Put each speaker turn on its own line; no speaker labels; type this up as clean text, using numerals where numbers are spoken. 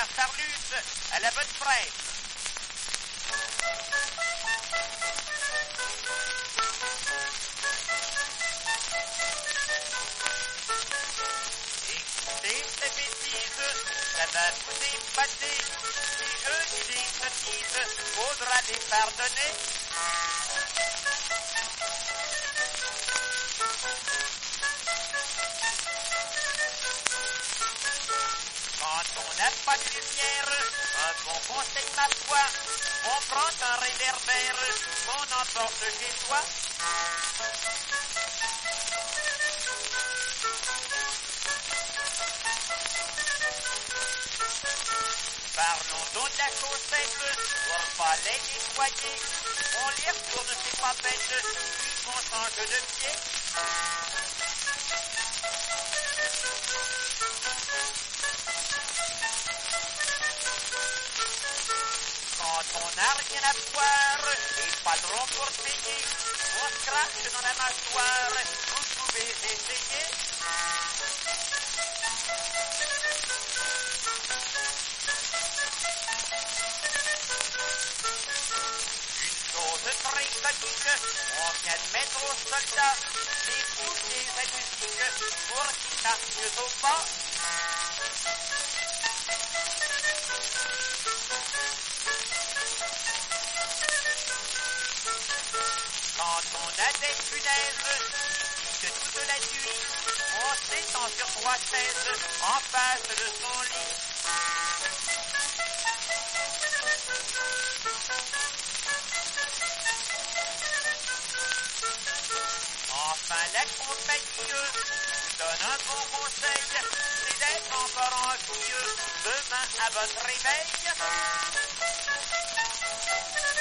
par Sarlus, à la bonne fraîche. Écoutez ces bêtises, ça va vous épater. Si je dis des sottises, faudra les pardonner. Quand on n'a pas de lumière, un bon conseil ma foi, on prend un réverbère, on emporte chez soi. Parlons donc de la chaussette, pour pas les nettoyer, on les retourne, c'est pas bête, puis qu'on change de pied. Quand on n'a rien à boire et pas de rond pour payer, on se crache dans la mâchoire, vous pouvez essayer. Une chose très comique, on vient de mettre aux soldats des bouchées à musique pour qu'ils marchent mieux au pas. Quand on a des punaises qui piquent toute la nuit, on s'étend sur 3 chaises en face de son lit. Enfin la compagnie vous donne un bon conseil, c'est d'être encore en couille demain à votre réveil.